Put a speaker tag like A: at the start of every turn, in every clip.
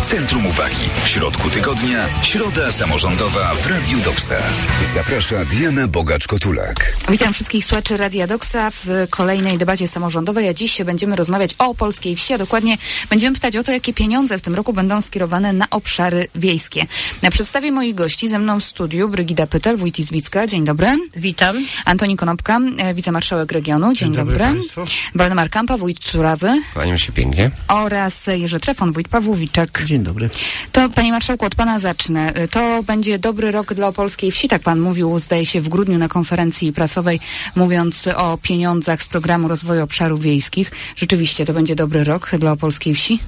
A: Centrum uwagi. W środku tygodnia Środa Samorządowa w Radiu Doksa. Zaprasza Diana Bogacz-Kotulak.
B: Witam wszystkich słuchaczy Radia Doksa w kolejnej debacie samorządowej, a dziś będziemy rozmawiać o polskiej wsi, a dokładnie będziemy pytać o to, jakie pieniądze w tym roku będą skierowane na obszary wiejskie. Na przedstawie moich gości ze mną w studiu Brygida Pytel, wójt Izbicka. Dzień dobry.
C: Witam.
B: Antoni Konopka, wicemarszałek regionu. Dzień dobry.
D: Państwu.
B: Waldemar Kampa, wójt Turawy.
E: Kłaniam się pięknie.
B: Oraz Jerzy Trefon, wójt Pawłowiczek.
D: Dzień dobry.
B: To, panie marszałku, od pana zacznę. To będzie dobry rok dla polskiej wsi, tak pan mówił, zdaje się, w grudniu na konferencji prasowej, mówiąc o pieniądzach z Programu Rozwoju Obszarów Wiejskich. Rzeczywiście to będzie dobry rok dla opolskiej wsi?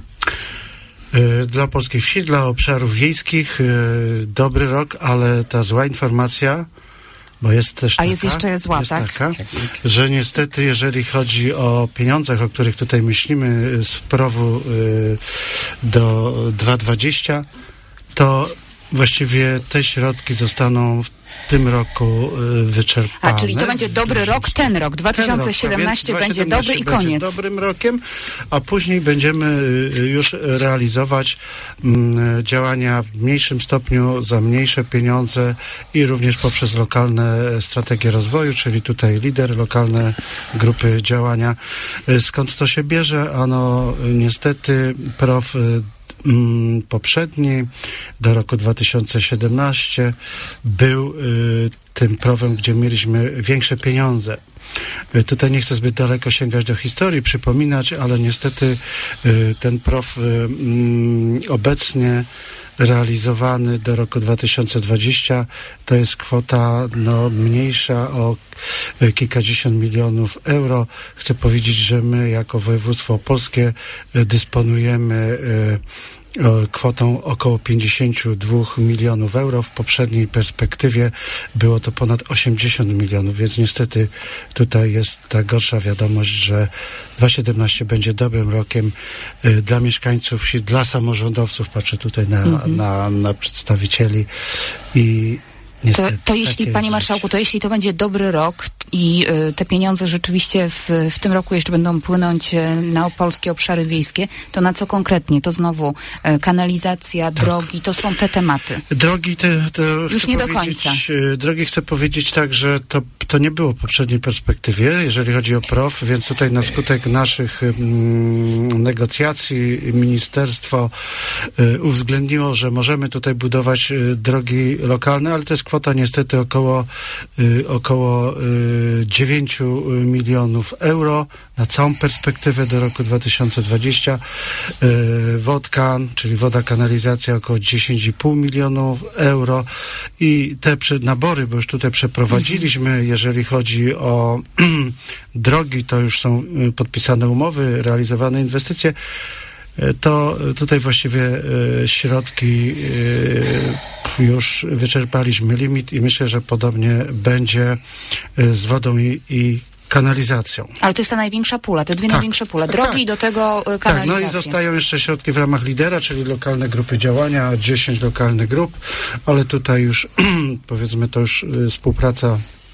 D: Dla polskiej wsi, dla obszarów wiejskich dobry rok, ale ta zła informacja, bo jest też taka,
B: jest jeszcze zła,
D: jest
B: tak?
D: taka, że niestety, jeżeli chodzi o pieniądzach, o których tutaj myślimy z PROW-u do 2020, to właściwie te środki zostaną w tym roku wyczerpane.
B: A czyli to będzie dobry rok, ten rok, 2017 będzie dobry i koniec.
D: Będzie dobrym rokiem, a później będziemy już realizować działania w mniejszym stopniu za mniejsze pieniądze i również poprzez lokalne strategie rozwoju, czyli tutaj lider, lokalne grupy działania. Skąd to się bierze? Ano niestety PROW poprzedni, do roku 2017, był tym PROW-em, gdzie mieliśmy większe pieniądze. Tutaj nie chcę zbyt daleko sięgać do historii, przypominać, ale niestety ten PROW obecnie realizowany do roku 2020 to jest kwota mniejsza o kilkadziesiąt milionów euro. Chcę powiedzieć, że my jako województwo opolskie dysponujemy kwotą około 52 milionów euro. W poprzedniej perspektywie było to ponad 80 milionów, więc niestety tutaj jest ta gorsza wiadomość, że 2017 będzie dobrym rokiem dla mieszkańców wsi, dla samorządowców. Patrzę tutaj na przedstawicieli i niestety,
B: to jeśli, panie marszałku, to jeśli to będzie dobry rok i te pieniądze rzeczywiście w tym roku jeszcze będą płynąć na polskie obszary wiejskie, to na co konkretnie? To znowu kanalizacja, drogi, to są te tematy.
D: Drogi to
B: już nie do końca.
D: Drogi chcę powiedzieć tak, że to nie było w poprzedniej perspektywie, jeżeli chodzi o PROW, więc tutaj na skutek naszych negocjacji ministerstwo uwzględniło, że możemy tutaj budować drogi lokalne, ale to jest kwota niestety około 9 milionów euro na całą perspektywę do roku 2020. Wodkan, czyli woda, kanalizacja, około 10,5 milionów euro i te nabory, bo już tutaj przeprowadziliśmy, jeżeli chodzi o drogi, to już są podpisane umowy, realizowane inwestycje, to tutaj właściwie środki już wyczerpaliśmy limit i myślę, że podobnie będzie z wodą i kanalizacją.
B: Ale to jest ta największa pula, te dwie największe pule. Drogi i do tego kanalizacja.
D: Tak, no i zostają jeszcze środki w ramach lidera, czyli lokalne grupy działania, 10 lokalnych grup, ale tutaj już powiedzmy to już współpraca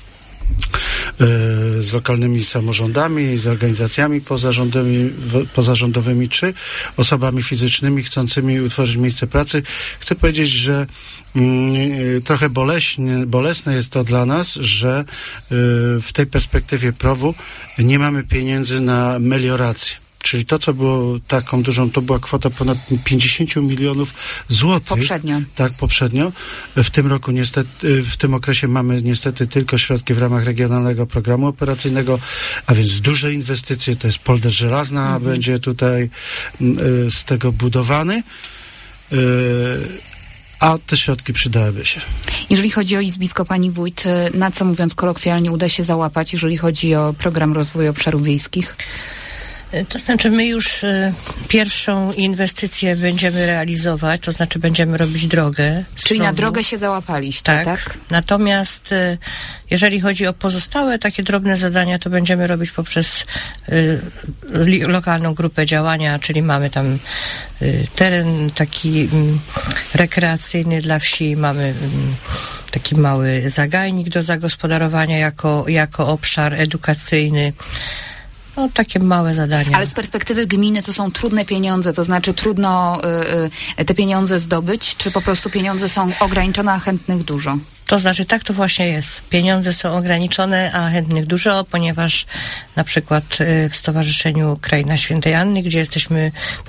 D: z lokalnymi samorządami, z organizacjami pozarządowymi czy osobami fizycznymi chcącymi utworzyć miejsce pracy. Chcę powiedzieć, że trochę bolesne jest to dla nas, że w tej perspektywie PROW-u nie mamy pieniędzy na meliorację. Czyli to, co było taką dużą, to była kwota ponad 50 milionów złotych.
B: Poprzednio. Tak,
D: poprzednio. W tym roku niestety, w tym okresie mamy niestety tylko środki w ramach Regionalnego Programu Operacyjnego, a więc duże inwestycje, to jest polder żelazna, będzie tutaj z tego budowany. A te środki przydałyby się.
B: Jeżeli chodzi o Izbicko, pani wójt, na co, mówiąc kolokwialnie, uda się załapać, jeżeli chodzi o Program Rozwoju Obszarów Wiejskich?
C: To znaczy my już pierwszą inwestycję będziemy realizować, to znaczy będziemy robić drogę.
B: Czyli na drogę się załapaliście, tak?
C: Natomiast jeżeli chodzi o pozostałe takie drobne zadania, to będziemy robić poprzez lokalną grupę działania, czyli mamy tam teren taki rekreacyjny dla wsi, mamy taki mały zagajnik do zagospodarowania jako obszar edukacyjny. No, takie małe zadania.
B: Ale z perspektywy gminy to są trudne pieniądze, to znaczy trudno te pieniądze zdobyć, czy po prostu pieniądze są ograniczone, a chętnych dużo?
C: To znaczy, tak to właśnie jest. Pieniądze są ograniczone, a chętnych dużo, ponieważ na przykład w Stowarzyszeniu Kraina Świętej Anny, gdzie jesteśmy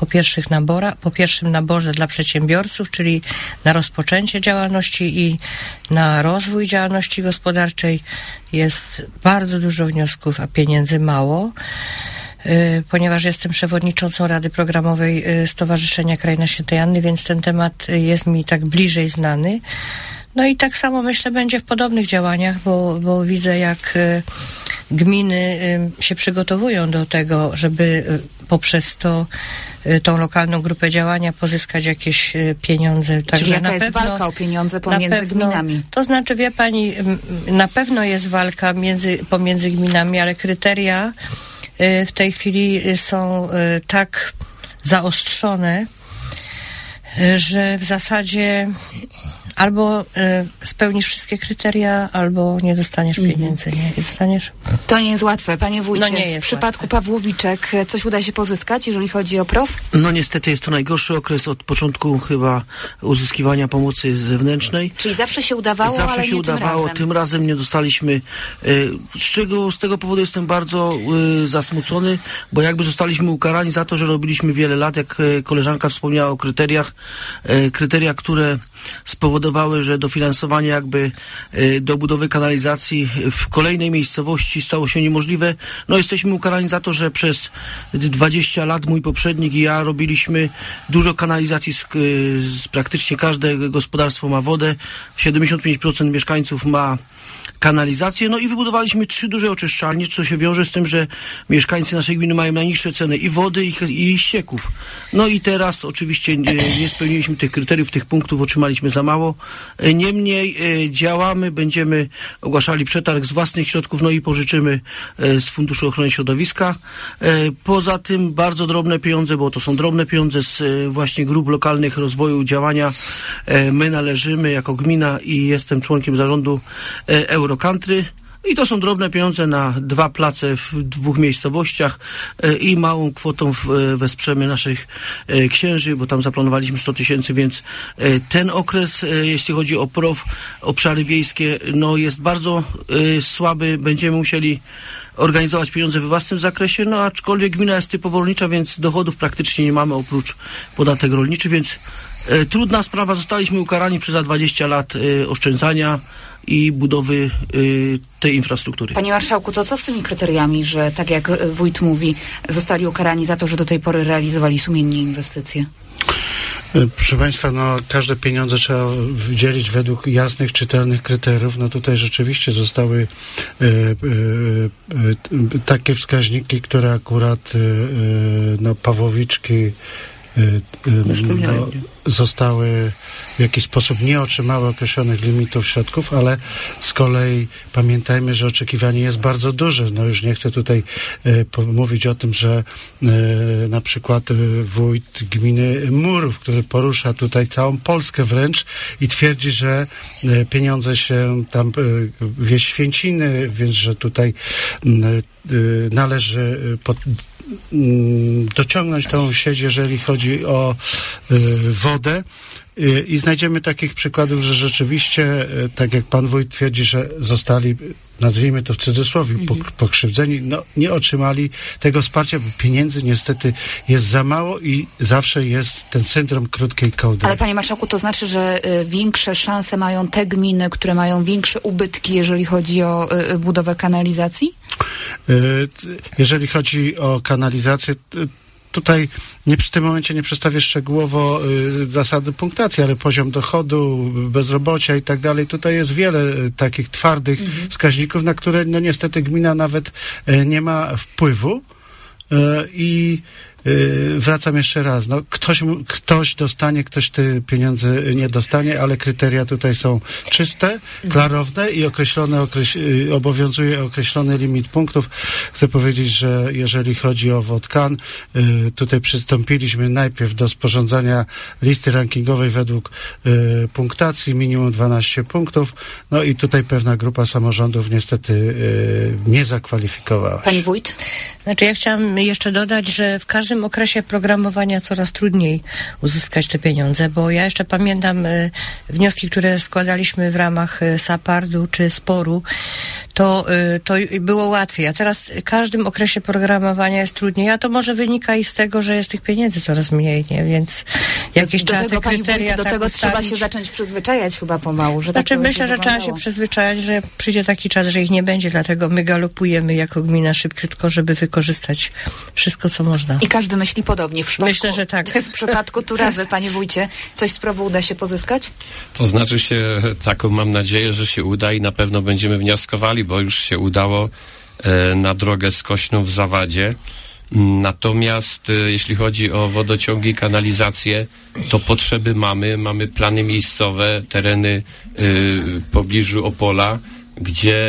C: po pierwszym naborze dla przedsiębiorców, czyli na rozpoczęcie działalności i na rozwój działalności gospodarczej, jest bardzo dużo wniosków, a pieniędzy mało. Ponieważ jestem przewodniczącą Rady Programowej Stowarzyszenia Kraina Świętej Anny, więc ten temat jest mi tak bliżej znany. No i tak samo myślę będzie w podobnych działaniach, bo widzę jak gminy się przygotowują do tego, żeby poprzez tą lokalną grupę działania pozyskać jakieś pieniądze.
B: Także czyli jaka jest walka o pieniądze pomiędzy gminami?
C: To znaczy, wie pani, na pewno jest walka pomiędzy gminami, ale kryteria w tej chwili są tak zaostrzone, że w zasadzie albo spełnisz wszystkie kryteria, albo nie dostaniesz pieniędzy. Nie dostaniesz?
B: To nie jest łatwe. Panie wójcie,
C: no nie jest
B: w przypadku
C: łatwe.
B: Pawłowiczek coś uda się pozyskać, jeżeli chodzi o PROW?
E: No niestety jest to najgorszy okres od początku chyba uzyskiwania pomocy zewnętrznej.
B: Czyli zawsze się udawało,
E: zawsze
B: ale
E: się
B: nie
E: udawało.
B: tym razem.
E: Tym razem nie dostaliśmy. Z tego powodu jestem bardzo zasmucony, bo jakby zostaliśmy ukarani za to, że robiliśmy wiele lat, jak koleżanka wspomniała o kryteriach. Kryteria, które spowodowały, że dofinansowanie jakby do budowy kanalizacji w kolejnej miejscowości stało się niemożliwe. No jesteśmy ukarani za to, że przez 20 lat mój poprzednik i ja robiliśmy dużo kanalizacji, praktycznie każde gospodarstwo ma wodę, 75% mieszkańców ma kanalizację, no i wybudowaliśmy 3 duże oczyszczalnie, co się wiąże z tym, że mieszkańcy naszej gminy mają najniższe ceny i wody, i ścieków. No i teraz oczywiście nie spełniliśmy tych kryteriów, tych punktów otrzymaliśmy za mało. Niemniej działamy, będziemy ogłaszali przetarg z własnych środków, no i pożyczymy z Funduszu Ochrony Środowiska. Poza tym bardzo drobne pieniądze, bo to są drobne pieniądze z właśnie grup lokalnych rozwoju działania. My należymy jako gmina i jestem członkiem zarządu Eurocountry i to są drobne pieniądze na 2 place w 2 miejscowościach i małą kwotą wesprzemy naszych księży, bo tam zaplanowaliśmy 100 000, więc ten okres, jeśli chodzi o PROW, obszary wiejskie, no jest bardzo słaby. Będziemy musieli organizować pieniądze we własnym zakresie, no aczkolwiek gmina jest typowo rolnicza, więc dochodów praktycznie nie mamy oprócz podatek rolniczy, więc trudna sprawa. Zostaliśmy ukarani przez 20 lat oszczędzania i budowy tej infrastruktury.
B: Panie marszałku, to co z tymi kryteriami, że tak jak wójt mówi, zostali ukarani za to, że do tej pory realizowali sumiennie inwestycje?
D: Proszę Państwa, no każde pieniądze trzeba wydzielić według jasnych, czytelnych kryteriów. No tutaj rzeczywiście zostały takie wskaźniki, które akurat Pawłowiczki zostały w jakiś sposób nie otrzymały określonych limitów środków, ale z kolei pamiętajmy, że oczekiwanie jest bardzo duże. No już nie chcę tutaj mówić o tym, że na przykład wójt gminy Murów, który porusza tutaj całą Polskę wręcz i twierdzi, że pieniądze się tam wieś Święciny, więc że tutaj należy dociągnąć tą sieć, jeżeli chodzi o wodę. I znajdziemy takich przykładów, że rzeczywiście, tak jak pan wójt twierdzi, że zostali, nazwijmy to w cudzysłowie, pokrzywdzeni, no nie otrzymali tego wsparcia, bo pieniędzy niestety jest za mało i zawsze jest ten syndrom krótkiej kołdry.
B: Ale panie marszałku, to znaczy, że większe szanse mają te gminy, które mają większe ubytki, jeżeli chodzi o budowę kanalizacji?
D: Jeżeli chodzi o kanalizację, tutaj w tym momencie nie przedstawię szczegółowo zasady punktacji, ale poziom dochodu, bezrobocia i tak dalej. Tutaj jest wiele takich twardych wskaźników, na które no niestety gmina nawet nie ma wpływu i wracam jeszcze raz, no ktoś dostanie, ktoś te pieniądze nie dostanie, ale kryteria tutaj są czyste, klarowne i obowiązuje określony limit punktów. Chcę powiedzieć, że jeżeli chodzi o WOT-KAN, tutaj przystąpiliśmy najpierw do sporządzania listy rankingowej według punktacji, minimum 12 punktów, no i tutaj pewna grupa samorządów niestety nie zakwalifikowała się.
B: Pani wójt?
C: Znaczy ja chciałam jeszcze dodać, że w każdym okresie programowania coraz trudniej uzyskać te pieniądze, bo ja jeszcze pamiętam wnioski, które składaliśmy w ramach SAPARD-u czy SPOR-u, to było łatwiej, a teraz w każdym okresie programowania jest trudniej, a to może wynika i z tego, że jest tych pieniędzy coraz mniej, nie? Więc jakieś trzeba te kryteria
B: do
C: tak
B: tego
C: ustalić.
B: trzeba się zacząć przyzwyczajać chyba pomału, że
C: Znaczy
B: tak
C: myślę, że trzeba się przyzwyczaić, że przyjdzie taki czas, że ich nie będzie, dlatego my galopujemy jako gmina szybciutko, żeby wykorzystać wszystko, co można.
B: I każdy myśli podobnie.
C: Myślę, że tak.
B: W przypadku Turawy, panie wójcie, coś z PROW uda się pozyskać?
F: To znaczy się, taką mam nadzieję, że się uda i na pewno będziemy wnioskowali, bo już się udało na drogę skośną w Zawadzie. Natomiast jeśli chodzi o wodociągi, kanalizację, to potrzeby mamy plany miejscowe, tereny w pobliżu Opola, gdzie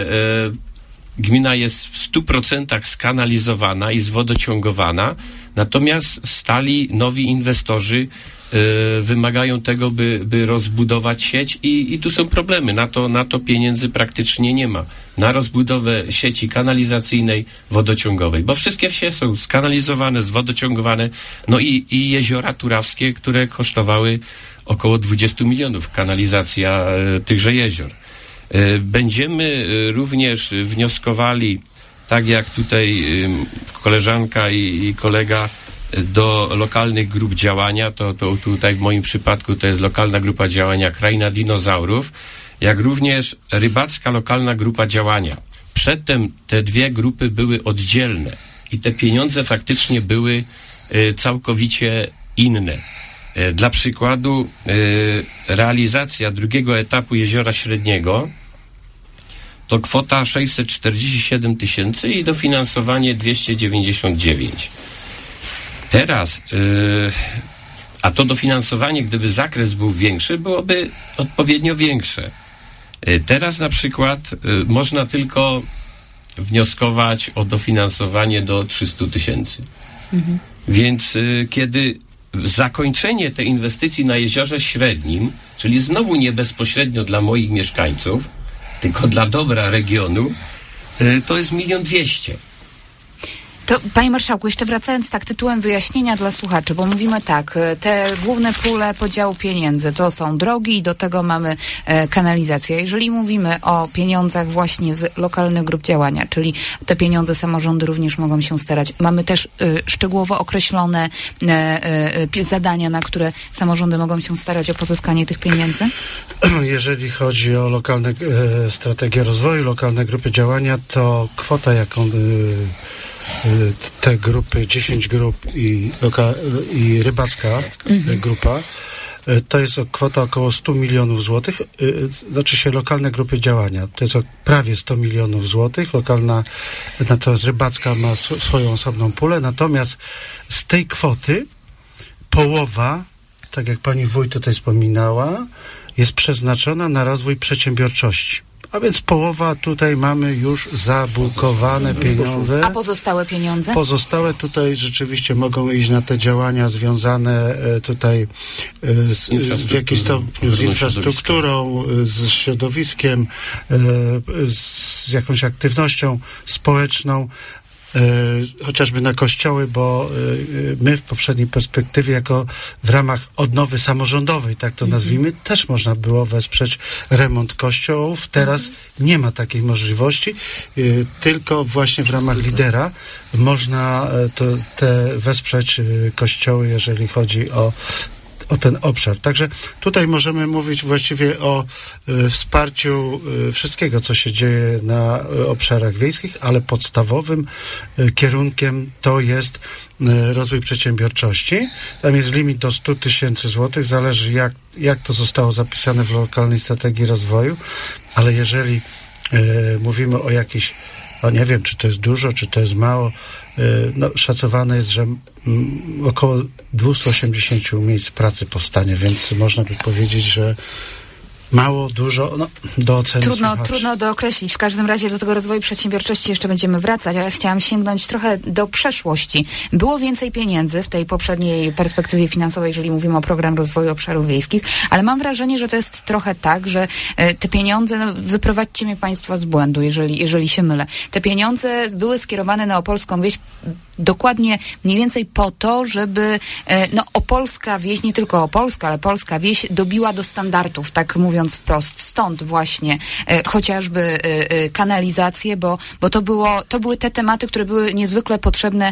F: gmina jest w 100% skanalizowana i zwodociągowana, natomiast stali nowi inwestorzy wymagają tego, by rozbudować sieć i tu są problemy. Na to pieniędzy praktycznie nie ma. Na rozbudowę sieci kanalizacyjnej, wodociągowej, bo wszystkie wsie są skanalizowane, zwodociągowane, no i jeziora turawskie, które kosztowały około 20 milionów, kanalizacja tychże jezior. Będziemy również wnioskowali, tak jak tutaj koleżanka i kolega, do lokalnych grup działania, to tutaj w moim przypadku to jest lokalna grupa działania Kraina Dinozaurów, jak również rybacka lokalna grupa działania. Przedtem te dwie grupy były oddzielne i te pieniądze faktycznie były całkowicie inne. Dla przykładu realizacja drugiego etapu Jeziora Średniego to kwota 647 000 i dofinansowanie 299. Teraz, a to dofinansowanie, gdyby zakres był większy, byłoby odpowiednio większe. Teraz na przykład można tylko wnioskować o dofinansowanie do 300 000. Mhm. Więc kiedy zakończenie tej inwestycji na Jeziorze Średnim, czyli znowu nie bezpośrednio dla moich mieszkańców, tylko dla dobra regionu, to jest 1 200 000.
B: To, panie marszałku, jeszcze wracając tak tytułem wyjaśnienia dla słuchaczy, bo mówimy tak, te główne pule podziału pieniędzy to są drogi i do tego mamy kanalizację. Jeżeli mówimy o pieniądzach właśnie z lokalnych grup działania, czyli te pieniądze samorządy również mogą się starać. Mamy też szczegółowo określone zadania, na które samorządy mogą się starać o pozyskanie tych pieniędzy?
D: Jeżeli chodzi o lokalne strategie rozwoju, lokalne grupy działania, to kwota, jaką te grupy, 10 grup i rybacka grupa, to jest kwota około 100 milionów złotych, znaczy się lokalne grupy działania, to jest prawie 100 milionów złotych, natomiast rybacka ma swoją osobną pulę, natomiast z tej kwoty połowa, tak jak pani wójt tutaj wspominała, jest przeznaczona na rozwój przedsiębiorczości. A więc połowa tutaj mamy już zabukowane pieniądze.
B: A pozostałe pieniądze?
D: Pozostałe tutaj rzeczywiście mogą iść na te działania związane tutaj w jakiś stopniu z infrastrukturą, z środowiskiem, z jakąś aktywnością społeczną. Chociażby na kościoły, bo my w poprzedniej perspektywie jako w ramach odnowy samorządowej, tak to nazwijmy, też można było wesprzeć remont kościołów. Teraz nie ma takiej możliwości, tylko właśnie w ramach lidera można wesprzeć kościoły, jeżeli chodzi o ten obszar. Także tutaj możemy mówić właściwie o wsparciu wszystkiego, co się dzieje na obszarach wiejskich, ale podstawowym kierunkiem to jest rozwój przedsiębiorczości. Tam jest limit do 100 000 złotych, zależy jak to zostało zapisane w lokalnej strategii rozwoju, ale jeżeli mówimy o jakichś nie wiem, czy to jest dużo, czy to jest mało. No, szacowane jest, że około 280 miejsc pracy powstanie, więc można by powiedzieć, że mało, dużo, no, do oceny
B: Trudno dookreślić. W każdym razie do tego rozwoju przedsiębiorczości jeszcze będziemy wracać, ale chciałam sięgnąć trochę do przeszłości. Było więcej pieniędzy w tej poprzedniej perspektywie finansowej, jeżeli mówimy o Program Rozwoju Obszarów Wiejskich, ale mam wrażenie, że to jest trochę tak, że te pieniądze, no, wyprowadźcie mnie państwo z błędu, jeżeli się mylę. Te pieniądze były skierowane na opolską wieś dokładnie mniej więcej po to, żeby opolska wieś, nie tylko opolska, ale polska wieś dobiła do standardów, tak mówiąc wprost. Stąd właśnie chociażby kanalizacje, bo to były te tematy, które były niezwykle potrzebne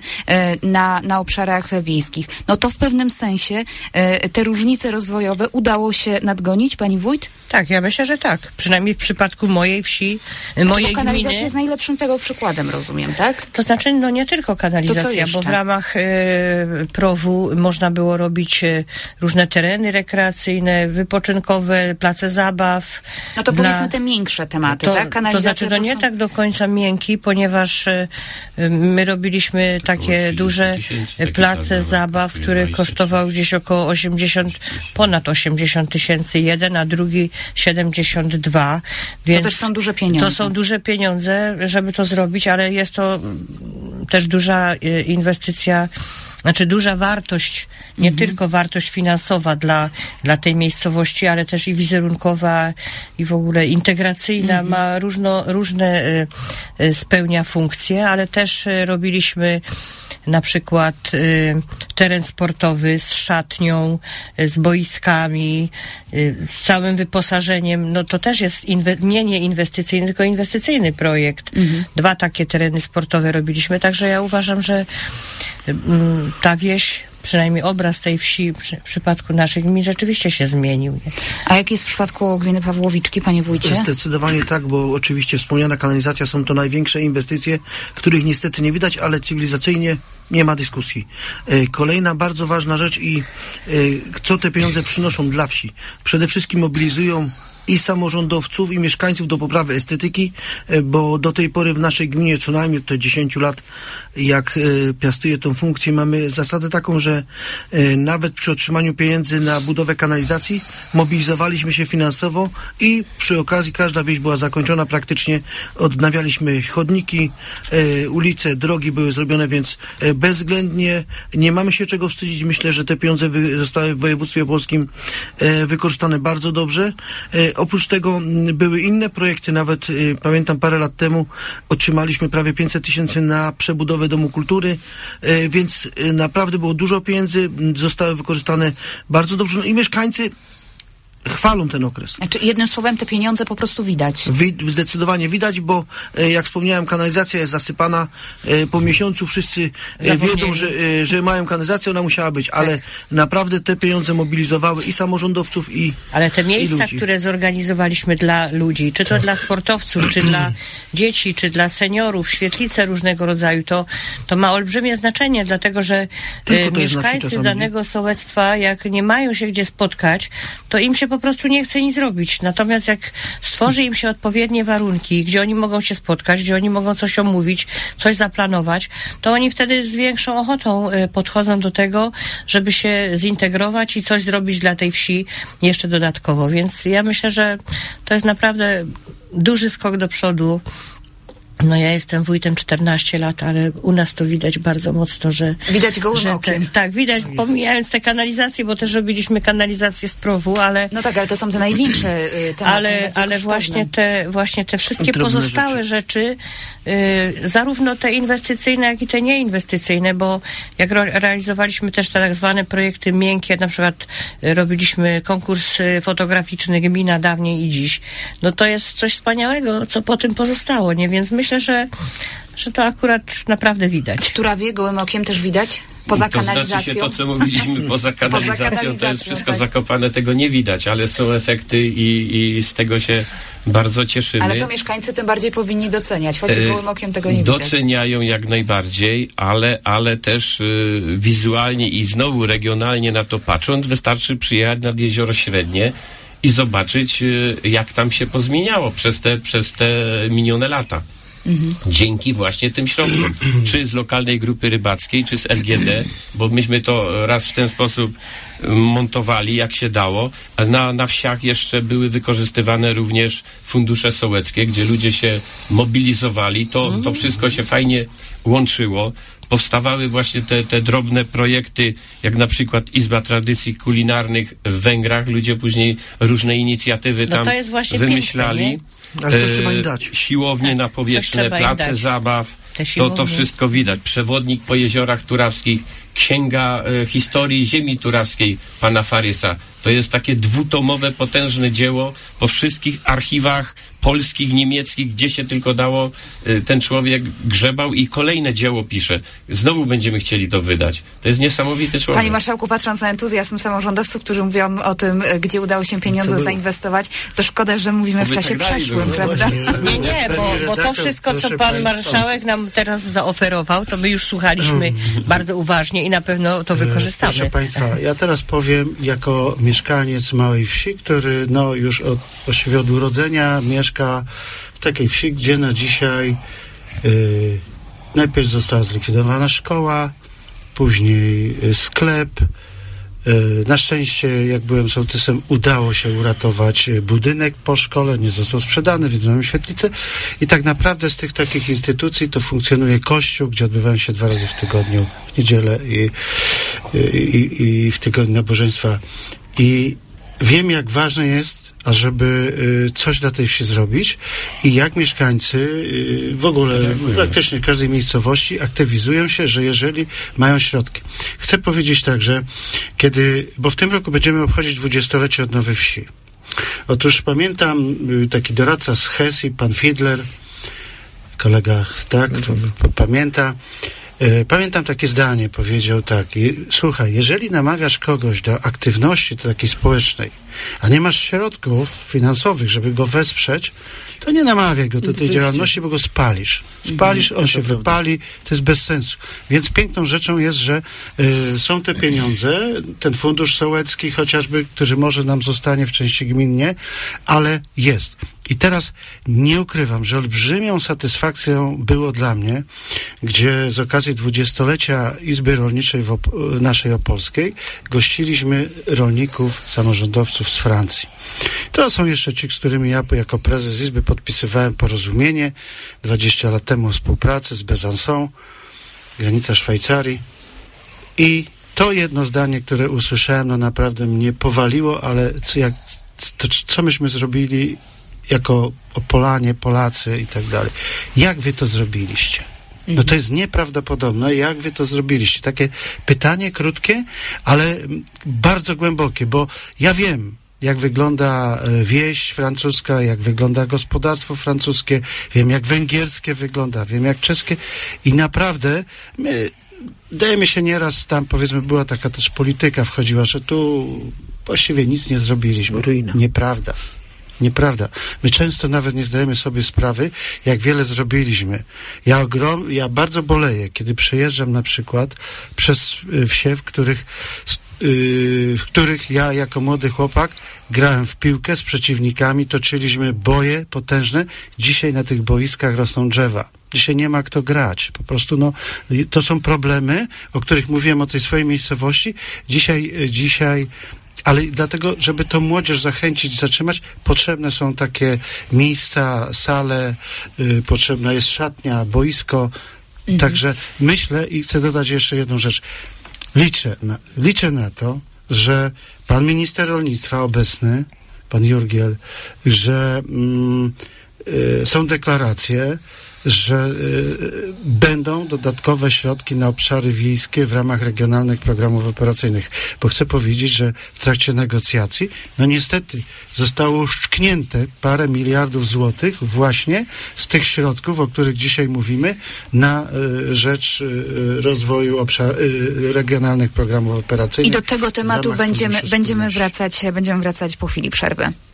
B: na obszarach wiejskich. No to w pewnym sensie te różnice rozwojowe udało się nadgonić, pani wójt?
C: Tak, ja myślę, że tak. Przynajmniej w przypadku mojej wsi, mojej gminy.
B: Kanalizacja jest najlepszym tego przykładem, rozumiem, tak?
C: To znaczy, no nie tylko kanalizacja, bo w ramach PROW-u można było robić różne tereny rekreacyjne, wypoczynkowe, place zabaw.
B: No to powiedzmy te miększe tematy, tak?
C: Kanalizacja to znaczy, nie tak do końca miękki, ponieważ my robiliśmy takie duże place zabaw, które kosztowały gdzieś około ponad 80 tysięcy jeden, a drugi 72. Więc
B: to też są duże pieniądze.
C: To są duże pieniądze, żeby to zrobić, ale jest to też duża inwestycja, znaczy duża wartość, nie tylko wartość finansowa dla tej miejscowości, ale też i wizerunkowa, i w ogóle integracyjna, ma różne spełnia funkcje, ale też robiliśmy na przykład teren sportowy z szatnią, z boiskami, z całym wyposażeniem. No to też jest nie inwestycyjny, tylko inwestycyjny projekt. 2 takie tereny sportowe robiliśmy, także ja uważam, że ta wieś, przynajmniej obraz tej wsi w przypadku naszych gmin rzeczywiście się zmienił. Nie?
B: A jak jest w przypadku gminy Pawłowiczki, panie wójcie?
E: Zdecydowanie tak, bo oczywiście wspomniana kanalizacja są to największe inwestycje, których niestety nie widać, ale cywilizacyjnie nie ma dyskusji. Kolejna bardzo ważna rzecz i co te pieniądze przynoszą dla wsi. Przede wszystkim mobilizują i samorządowców, i mieszkańców do poprawy estetyki, bo do tej pory w naszej gminie co najmniej od 10 lat, jak piastuję tą funkcję, mamy zasadę taką, że nawet przy otrzymaniu pieniędzy na budowę kanalizacji mobilizowaliśmy się finansowo i przy okazji każda wieś była zakończona praktycznie, odnawialiśmy chodniki, ulice, drogi były zrobione, więc bezwzględnie nie mamy się czego wstydzić. Myślę, że te pieniądze zostały w województwie opolskim wykorzystane bardzo dobrze. Oprócz tego były inne projekty, nawet pamiętam parę lat temu otrzymaliśmy prawie 500 tysięcy na przebudowę Domu Kultury, więc naprawdę było dużo pieniędzy, zostały wykorzystane bardzo dobrze, no i mieszkańcy chwalą ten okres.
B: Znaczy, jednym słowem, te pieniądze po prostu widać.
E: Zdecydowanie widać, bo jak wspomniałem, kanalizacja jest zasypana. Po miesiącu wszyscy wiedzą, że mają kanalizację, ona musiała być, ale naprawdę te pieniądze mobilizowały i samorządowców, i
C: ale te miejsca, które zorganizowaliśmy dla ludzi, czy to dla sportowców, czy dla dzieci, czy dla seniorów, świetlice różnego rodzaju, to ma olbrzymie znaczenie, dlatego że mieszkańcy danego sołectwa, jak nie mają się gdzie spotkać, to im się po prostu nie chce nic zrobić. Natomiast jak stworzy im się odpowiednie warunki, gdzie oni mogą się spotkać, gdzie oni mogą coś omówić, coś zaplanować, to oni wtedy z większą ochotą podchodzą do tego, żeby się zintegrować i coś zrobić dla tej wsi jeszcze dodatkowo. Więc ja myślę, że to jest naprawdę duży skok do przodu. No ja jestem wójtem 14 lat, ale u nas to widać bardzo mocno, że...
B: Widać gołym okiem.
C: Tak, widać, pomijając te kanalizacje, bo też robiliśmy kanalizację z PROW-u, ale...
B: No tak, ale to są te największe tematy.
C: Ale właśnie te wszystkie pozostałe rzeczy, zarówno te inwestycyjne, jak i te nieinwestycyjne, bo jak realizowaliśmy też te tak zwane projekty miękkie, na przykład robiliśmy konkurs fotograficzny Gmina dawniej i dziś, no to jest coś wspaniałego, co po tym pozostało, nie? Więc myślę, że to akurat naprawdę widać.
B: W Turawie gołym okiem też widać? Poza kanalizacją?
F: To znaczy się to, co mówiliśmy, poza kanalizacją, to jest wszystko zakopane, tego nie widać, ale są efekty i z tego się bardzo cieszymy.
B: Ale to mieszkańcy tym bardziej powinni doceniać, choć gołym okiem tego nie widać.
F: Doceniają jak najbardziej, ale też wizualnie i znowu regionalnie na to patrząc, wystarczy przyjechać nad Jezioro Średnie i zobaczyć, jak tam się pozmieniało przez te minione lata. Dzięki właśnie tym środkom. Czy z lokalnej grupy rybackiej, czy z LGD, bo myśmy to raz w ten sposób montowali, jak się dało. A na wsiach jeszcze były wykorzystywane również fundusze sołeckie, gdzie ludzie się mobilizowali. To wszystko się fajnie łączyło. Powstawały właśnie te drobne projekty, jak na przykład Izba Tradycji Kulinarnych w Węgrach. Ludzie później różne inicjatywy tam wymyślali.
E: Piękne, ale coś trzeba im dać.
F: Siłownie napowietrzne, place zabaw. To wszystko widać. Przewodnik po jeziorach turawskich, księga historii ziemi turawskiej pana Farysa. To jest takie dwutomowe, potężne dzieło po wszystkich archiwach polskich, niemieckich, gdzie się tylko dało, ten człowiek grzebał i kolejne dzieło pisze. Znowu będziemy chcieli to wydać. To jest niesamowity człowiek.
B: Panie Marszałku, patrząc na entuzjazm samorządowców, którzy mówią o tym, gdzie udało się pieniądze zainwestować, to szkoda, że mówimy w czasie przeszłym, prawda?
C: Nie, bo to wszystko, co pan Marszałek nam teraz zaoferował, to my już słuchaliśmy bardzo uważnie i na pewno to wykorzystamy.
D: Proszę Państwa, ja teraz powiem jako mieszkaniec małej wsi, który już właściwie od urodzenia mieszka w takiej wsi, gdzie na dzisiaj najpierw została zlikwidowana szkoła, później sklep. Na szczęście, jak byłem sołtysem, udało się uratować budynek po szkole, nie został sprzedany, więc mamy świetlicę. I tak naprawdę z tych takich instytucji to funkcjonuje kościół, gdzie odbywają się 2 razy w tygodniu, w niedzielę i w tygodniu nabożeństwa. I wiem, jak ważne jest, ażeby coś dla tej wsi zrobić i jak mieszkańcy w ogóle praktycznie każdej miejscowości aktywizują się, że jeżeli mają środki. Chcę powiedzieć tak, że bo w tym roku będziemy obchodzić 20-lecie odnowy wsi. Otóż pamiętam taki doradca z Hesji, pan Fiedler, kolega, tak, pamięta. Pamiętam takie zdanie, powiedział tak: słuchaj, jeżeli namagasz kogoś do aktywności takiej społecznej, a nie masz środków finansowych, żeby go wesprzeć, to nie namawiaj go do tej działalności, bo go spalisz. On się wypali, to jest bez sensu. Więc piękną rzeczą jest, że są te pieniądze, ten fundusz sołecki chociażby, który może nam zostanie w części gminnie, ale jest. I teraz nie ukrywam, że olbrzymią satysfakcją było dla mnie, gdzie z okazji 20-lecia Izby Rolniczej naszej opolskiej gościliśmy rolników, samorządowców z Francji. To są jeszcze ci, z którymi ja jako prezes Izby podpisywałem porozumienie 20 lat temu o współpracy z Besançon, granica Szwajcarii. I to jedno zdanie, które usłyszałem, naprawdę mnie powaliło, ale co myśmy zrobili jako Opolanie, Polacy i tak dalej. Jak wy to zrobiliście? No to jest nieprawdopodobne, jak wy to zrobiliście. Takie pytanie krótkie, ale bardzo głębokie, bo ja wiem, jak wygląda wieś francuska, jak wygląda gospodarstwo francuskie, wiem, jak węgierskie wygląda, wiem, jak czeskie i naprawdę my dajemy się nieraz tam, powiedzmy, była taka też polityka wchodziła, że tu właściwie nic nie zrobiliśmy.
E: Ruina.
D: Nieprawda. My często nawet nie zdajemy sobie sprawy, jak wiele zrobiliśmy. Ja bardzo boleję, kiedy przejeżdżam na przykład przez wsie, w których ja jako młody chłopak grałem w piłkę z przeciwnikami, toczyliśmy boje potężne. Dzisiaj na tych boiskach rosną drzewa. Dzisiaj nie ma kto grać. Po prostu to są problemy, o których mówiłem o tej swojej miejscowości. Dzisiaj ale dlatego, żeby tą młodzież zachęcić, zatrzymać, potrzebne są takie miejsca, sale, potrzebna jest szatnia, boisko. Także myślę i chcę dodać jeszcze jedną rzecz. Liczę na to, że pan minister rolnictwa obecny, pan Jurgiel, że są deklaracje, że będą dodatkowe środki na obszary wiejskie w ramach regionalnych programów operacyjnych. Bo chcę powiedzieć, że w trakcie negocjacji, niestety zostało uszczknięte parę miliardów złotych właśnie z tych środków, o których dzisiaj mówimy, na rzecz rozwoju regionalnych programów operacyjnych.
B: I do tego tematu będziemy wracać po chwili przerwy.